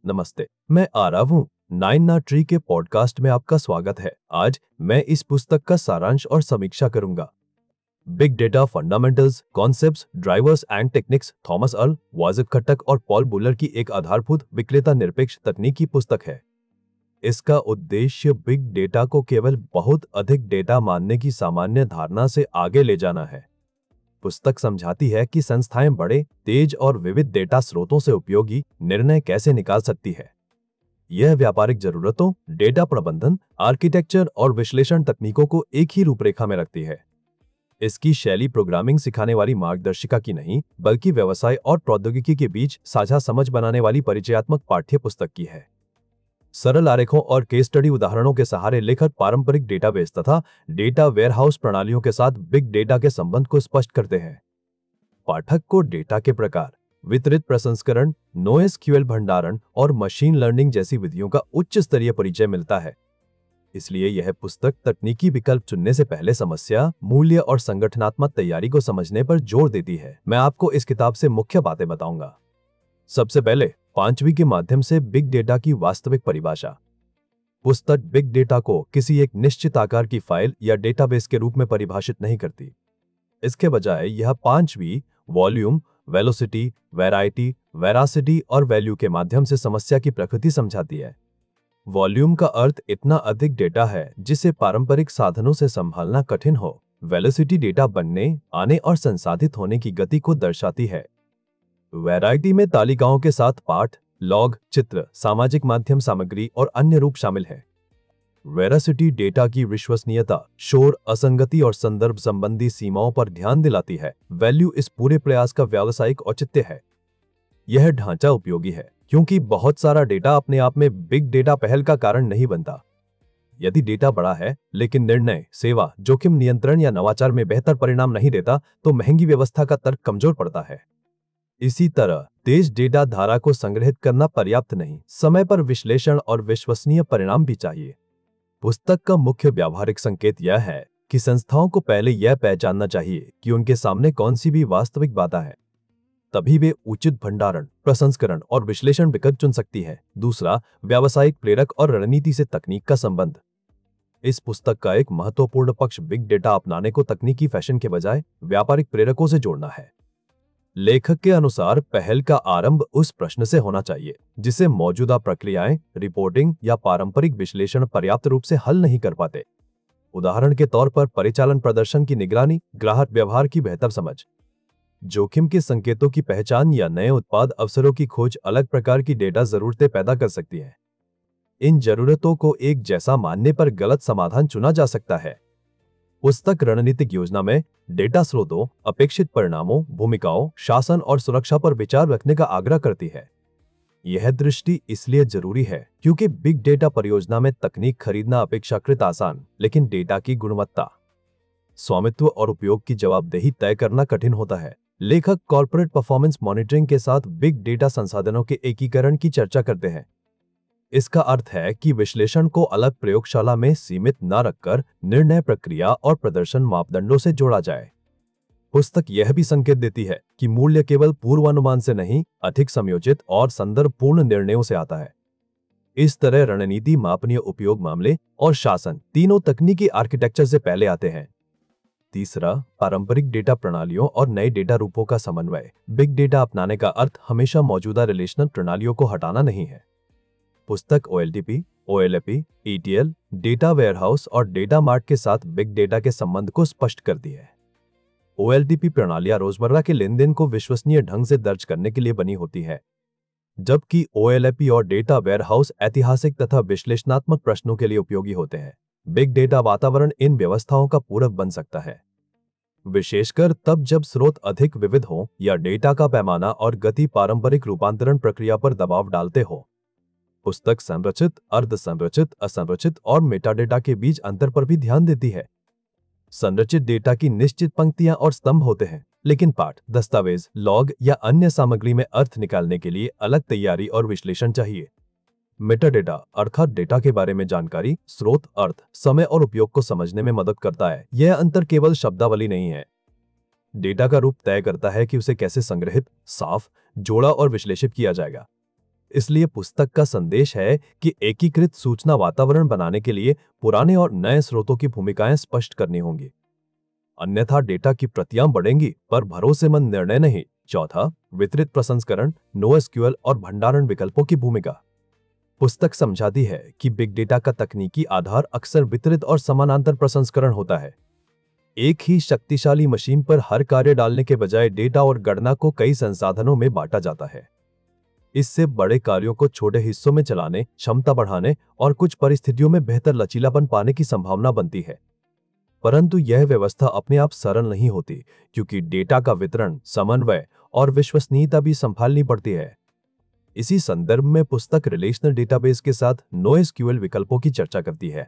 नमस्ते, मैं आरव हूँ। नाइन ना ट्री के पॉडकास्ट में आपका स्वागत है। आज मैं इस पुस्तक का सारांश और समीक्षा करूंगा। Big data fundamentals, concepts, drivers and techniques, Thomas Erl, Wajid Khattak और पॉल बुलर की एक आधारभूत विक्रेता निरपेक्ष तकनीकी पुस्तक है। इसका उद्देश्य बिग डेटा को केवल बहुत अधिक डेटा मानने की सामान्य धारणा से आगे ले जाना है। पुस्तक समझाती है कि संस्थाएं बड़े, तेज और विविध डेटा स्रोतों से उपयोगी निर्णय कैसे निकाल सकती है। यह व्यापारिक जरूरतों, डेटा प्रबंधन, आर्किटेक्चर और विश्लेषण तकनीकों को एक ही रूपरेखा में रखती है। इसकी शैली प्रोग्रामिंग सिखाने वाली मार्गदर्शिका की नहीं, बल्कि व्यवसाय और प्रौद्योगिकी के बीच साझा समझ बनाने वाली परिचयात्मक पाठ्य पुस्तक की है। सरल आरेखों और केस स्टडी उदाहरणों के सहारे लेखक पारंपरिक डेटाबेस तथा डेटा वेयरहाउस प्रणालियों के साथ बिग डेटा के संबंध को स्पष्ट करते हैं। पाठक को डेटा के प्रकार, वितरित प्रसंस्करण, NoSQL भंडारण और मशीन लर्निंग जैसी विधियों का उच्च स्तरीय परिचय मिलता है। इसलिए यह पुस्तक तकनीकी विकल्प चुनने से पहले समस्या, मूल्य और संगठनात्मक तैयारी को समझने पर जोर देती है। मैं आपको इस किताब से मुख्य बातें बताऊंगा। सबसे पहले, पांचवी के माध्यम से बिग डेटा की वास्तविक परिभाषा। पुस्तक बिग डेटा को किसी एक निश्चित आकार की फाइल या डेटाबेस के रूप में परिभाषित नहीं करती। इसके बजाय यह पांचवी वॉल्यूम, वेलोसिटी, वैरायटी, वेरासिटी और वैल्यू के माध्यम से समस्या की प्रकृति समझाती है। वॉल्यूम का अर्थ इतना अधिक डेटा है जिसे पारंपरिक साधनों से संभालना कठिन हो। वेलोसिटी डेटा बनने, आने और संसाधित होने की गति को दर्शाती है। वैरायटी में तालिकाओं के साथ पाठ, लॉग, चित्र, सामाजिक माध्यम सामग्री और अन्य रूप शामिल है। वेरासिटी डेटा की विश्वसनीयता, शोर, असंगति और संदर्भ संबंधी सीमाओं पर ध्यान दिलाती है। वैल्यू इस पूरे प्रयास का व्यावसायिक औचित्य है। यह ढांचा उपयोगी है क्योंकि बहुत सारा डेटा अपने आप में बिग डेटा पहल का कारण नहीं बनता। यदि डेटा बड़ा है लेकिन निर्णय, सेवा, जोखिम नियंत्रण या नवाचार में बेहतर परिणाम नहीं देता, तो महंगी व्यवस्था का तर्क कमजोर पड़ता है। इसी तरह तेज डेटा धारा को संग्रहित करना पर्याप्त नहीं, समय पर विश्लेषण और विश्वसनीय परिणाम भी चाहिए। पुस्तक का मुख्य व्यावहारिक संकेत यह है कि संस्थाओं को पहले यह पहचानना चाहिए कि उनके सामने कौन सी भी वास्तविक बाधा है, तभी वे उचित भंडारण, प्रसंस्करण और विश्लेषण विकल्प चुन सकती है। दूसरा, व्यावसायिक प्रेरक और रणनीति से तकनीक का संबंध। इस पुस्तक का एक महत्वपूर्ण पक्ष बिग डेटा अपनाने को तकनीकी फैशन के बजाय व्यापारिक प्रेरकों से जोड़ना है। लेखक के अनुसार पहल का आरंभ उस प्रश्न से होना चाहिए जिसे मौजूदा प्रक्रियाएं, रिपोर्टिंग या पारंपरिक विश्लेषण पर्याप्त रूप से हल नहीं कर पाते। उदाहरण के तौर पर परिचालन प्रदर्शन की निगरानी, ग्राहक व्यवहार की बेहतर समझ, जोखिम के संकेतों की पहचान या नए उत्पाद अवसरों की खोज अलग प्रकार की डेटा जरूरतें पैदा कर सकती है। इन जरूरतों को एक जैसा मानने पर गलत समाधान चुना जा सकता है। पुस्तक रणनीतिक योजना में डेटा स्रोतों, अपेक्षित परिणामों, भूमिकाओं, शासन और सुरक्षा पर विचार रखने का आग्रह करती है। यह दृष्टि इसलिए जरूरी है क्योंकि बिग डेटा परियोजना में तकनीक खरीदना अपेक्षाकृत आसान, लेकिन डेटा की गुणवत्ता, स्वामित्व और उपयोग की जवाबदेही तय करना कठिन होता है। लेखक कॉर्पोरेट परफॉर्मेंस मॉनिटरिंग के साथ बिग डेटा संसाधनों के एकीकरण की चर्चा करते हैं। इसका अर्थ है कि विश्लेषण को अलग प्रयोगशाला में सीमित न रखकर निर्णय प्रक्रिया और प्रदर्शन मापदंडों से जोड़ा जाए। पुस्तक यह भी संकेत देती है कि मूल्य केवल पूर्वानुमान से नहीं, अधिक समयोचित और संदर्भपूर्ण निर्णयों से आता है। इस तरह रणनीति, मापनीय उपयोग मामले और शासन तीनों तकनीकी आर्किटेक्चर से पहले आते हैं। तीसरा, पारंपरिक डेटा प्रणालियों और नए डेटा रूपों का समन्वय। बिग डेटा अपनाने का अर्थ हमेशा मौजूदा रिलेशनल प्रणालियों को हटाना नहीं है। पुस्तक OLTP, OLAP, ETL, data warehouse और डेटा मार्ट के साथ बिग डेटा के संबंध को स्पष्ट करती है। OLTP प्रणालियां रोजमर्रा के लेनदेन को विश्वसनीय ढंग से दर्ज करने के लिए बनी होती है, जबकि OLAP और डेटा वेयरहाउस ऐतिहासिक तथा विश्लेषणात्मक प्रश्नों के लिए उपयोगी होते हैं। बिग डेटा वातावरण इन व्यवस्थाओं का पूरक बन सकता है, विशेषकर तब जब स्रोत अधिक विविध हो या डेटा का पैमाना और गति पारंपरिक रूपांतरण प्रक्रिया पर दबाव डालते हो। पुस्तक संरचित, अर्ध संरचित, असंरचित और मेटाडेटा के बीच अंतर पर भी ध्यान देती है। संरचित डेटा की निश्चित पंक्तियां और स्तंभ होते हैं, लेकिन पाठ, दस्तावेज, लॉग या अन्य सामग्री में अर्थ निकालने के लिए अलग तैयारी और विश्लेषण चाहिए। मेटाडेटा अर्थात डेटा के बारे में जानकारी, स्रोत, अर्थ, समय और उपयोग को समझने में मदद करता है। यह अंतर केवल शब्दावली नहीं है, डेटा का रूप तय करता है कि उसे कैसे संग्रहित, साफ, जोड़ा और विश्लेषित किया जाएगा। इसलिए पुस्तक का संदेश है कि एकीकृत सूचना वातावरण बनाने के लिए पुराने और नए स्रोतों की भूमिकाएं स्पष्ट करनी होंगी, अन्यथा डेटा की प्रतियां बढ़ेंगी पर भरोसेमंद निर्णय नहीं। चौथा, वितरित प्रसंस्करण, NoSQL और भंडारण विकल्पों की भूमिका। पुस्तक समझाती है कि बिग डेटा का तकनीकी आधार अक्सर वितरित और समानांतर प्रसंस्करण होता है। एक ही शक्तिशाली मशीन पर हर कार्य डालने के बजाय डेटा और गणना को कई संसाधनों में बांटा जाता है। इससे बड़े कार्यों को छोटे हिस्सों में चलाने, क्षमता बढ़ाने और कुछ परिस्थितियों में बेहतर लचीलापन पाने की संभावना बनती है। परंतु यह व्यवस्था अपने आप सरल नहीं होती, क्योंकि डेटा का वितरण, समन्वय और विश्वसनीयता भी संभालनी पड़ती है। इसी संदर्भ में पुस्तक रिलेशनल डेटाबेस के साथ NoSQL विकल्पों की चर्चा करती है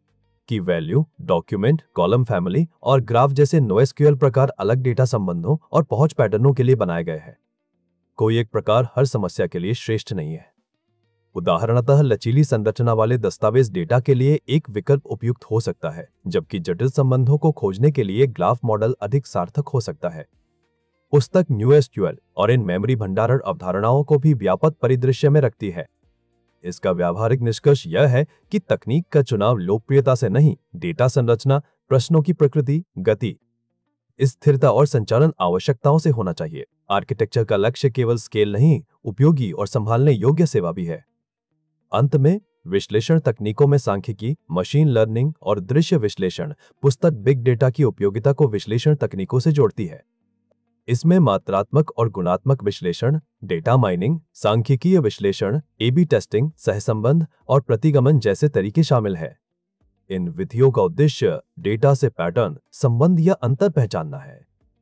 कि वैल्यू, डॉक्यूमेंट, कॉलम फैमिली और ग्राफ जैसे NoSQL प्रकार अलग डेटा संबंधों और पहुंच पैटर्नों के लिए बनाए गए हैं। कोई एक प्रकार हर समस्या के लिए श्रेष्ठ नहीं है। उदाहरणतः लचीली संरचना वाले दस्तावेज डेटा के लिए एक विकल्प उपयुक्त हो सकता है, जबकि जटिल संबंधों को खोजने के लिए ग्राफ मॉडल अधिक सार्थक हो सकता है। पुस्तक NoSQL और इन मेमोरी भंडारण अवधारणाओं को भी व्यापक परिदृश्य में रखती है। इसका व्यावहारिक निष्कर्ष यह है कि तकनीक का चुनाव लोकप्रियता से नहीं, डेटा संरचना, प्रश्नों की प्रकृति, गति, स्थिरता और संचालन आवश्यकताओं से होना चाहिए। आर्किटेक्चर का लक्ष्य केवल स्केल नहीं, उपयोगी और संभालने योग्य सेवा भी है। अंत में विश्लेषण तकनीकों में सांख्यिकी, मशीन लर्निंग और दृश्य विश्लेषण पुस्तक बिग डेटा की उपयोगिता को विश्लेषण तकनीकों से जोड़ती है। इसमें मात्रात्मक और गुणात्मक विश्लेषण, डेटा माइनिंग, सांख्यिकीय विश्लेषण, A/B टेस्टिंग, सहसंबंध और प्रतिगमन जैसे तरीके शामिल हैं। इन विधियों का उद्देश्य डेटा से पैटर्न, संबंध या अंतर पहचानना है।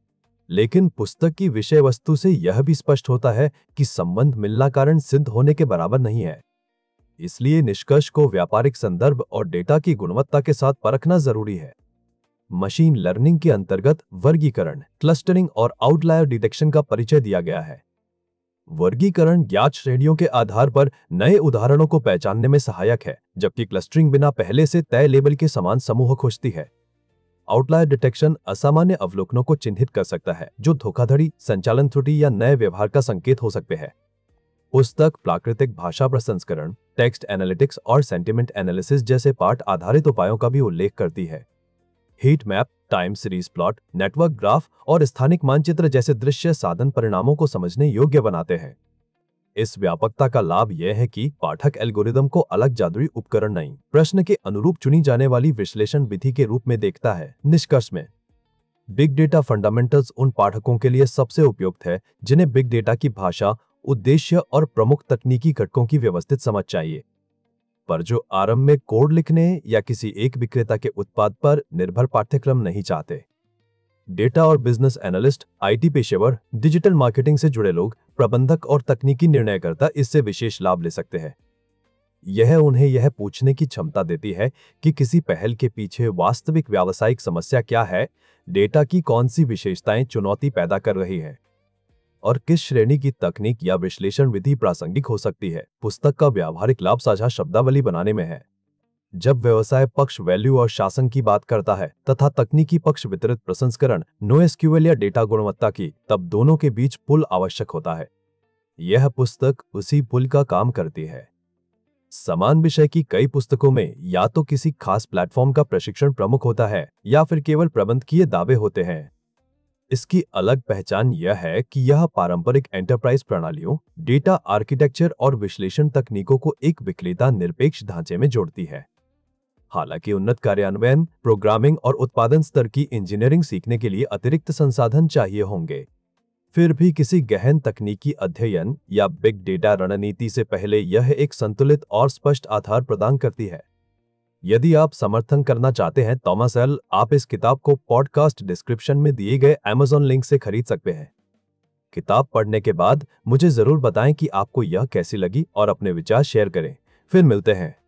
लेकिन पुस्तक की विषय वस्तु से यह भी स्पष्ट होता है कि संबंध मिलना कारण सिद्ध होने के बराबर नहीं है। इसलिए निष्कर्ष को व्यापारिक संदर्भ और डेटा की गुणवत्ता के साथ परखना जरूरी है। मशीन लर्निंग के अंतर्गत वर्गीकरण, क्लस्टरिंग और आउटलायर डिटेक्शन का परिचय दिया गया है। वर्गीकरण ज्ञात श्रेणियों के आधार पर नए उदाहरणों को पहचानने में सहायक है, जबकि क्लस्टरिंग बिना पहले से तय लेबल के समान समूह खोजती है। आउटलायर डिटेक्शन असामान्य अवलोकनों को चिन्हित कर सकता है, जो धोखाधड़ी, संचालन त्रुटि या नए व्यवहार का संकेत हो सकते हैं। पुस्तक प्राकृतिक भाषा प्रसंस्करण, टेक्स्ट एनालिटिक्स और सेंटिमेंट एनालिसिस जैसे पाठ आधारित उपायों का भी उल्लेख करती है। Heat map, time series plot, network graph और स्थानिक मानचित्र जैसे दृश्य साधन परिणामों को समझने योग्य बनाते हैं। इस व्यापकता का लाभ यह है कि पाठक एल्गोरिदम को अलग जादुई उपकरण नहीं, प्रश्न के अनुरूप चुनी जाने वाली विश्लेषण विधि के रूप में देखता है। निष्कर्ष में बिग डेटा फंडामेंटल्स उन पाठकों के लिए सबसे उपयुक्त है जिन्हें बिग डेटा की भाषा, उद्देश्य और प्रमुख तकनीकी घटकों की व्यवस्थित समझ चाहिए, पर जो आरंभ में कोड लिखने या किसी एक विक्रेता के उत्पाद पर निर्भर पाठ्यक्रम नहीं चाहते। डेटा और बिजनेस एनालिस्ट, IT पेशेवर, डिजिटल मार्केटिंग से जुड़े लोग, प्रबंधक और तकनीकी निर्णयकर्ता इससे विशेष लाभ ले सकते हैं। यह उन्हें यह पूछने की क्षमता देती है कि किसी पहल के पीछे वास्तविक व्यावसायिक समस्या क्या है, डेटा की कौन सी विशेषताएं चुनौती पैदा कर रही है और किस श्रेणी की तकनीक या विश्लेषण विधि प्रासंगिक हो सकती है। पुस्तक का व्यावहारिक लाभ साझा शब्दावली बनाने में है। जब व्यवसाय पक्ष वैल्यू और शासन की बात करता है तथा तकनीकी पक्ष वितरित प्रसंस्करण, NoSQL या डेटा गुणवत्ता की, तब दोनों के बीच पुल आवश्यक होता है। यह पुस्तक उसी पुल का काम करती है। समान विषय की कई पुस्तकों में या तो किसी खास प्लेटफॉर्म का प्रशिक्षण प्रमुख होता है या फिर केवल प्रबंधकीय दावे होते हैं। इसकी अलग पहचान यह है कि यह पारंपरिक एंटरप्राइज प्रणालियों, डेटा आर्किटेक्चर और विश्लेषण तकनीकों को एक विक्रेता निरपेक्ष ढांचे में जोड़ती है। हालांकि उन्नत कार्यान्वयन, प्रोग्रामिंग और उत्पादन स्तर की इंजीनियरिंग सीखने के लिए अतिरिक्त संसाधन चाहिए होंगे, फिर भी किसी गहन तकनीकी अध्ययन या बिग डेटा रणनीति से पहले यह एक संतुलित और स्पष्ट आधार प्रदान करती है। यदि आप समर्थन करना चाहते हैं थॉमस एल, आप इस किताब को पॉडकास्ट डिस्क्रिप्शन में दिए गए Amazon लिंक से खरीद सकते हैं। किताब पढ़ने के बाद मुझे जरूर बताएं कि आपको यह कैसी लगी और अपने विचार शेयर करें। फिर मिलते हैं।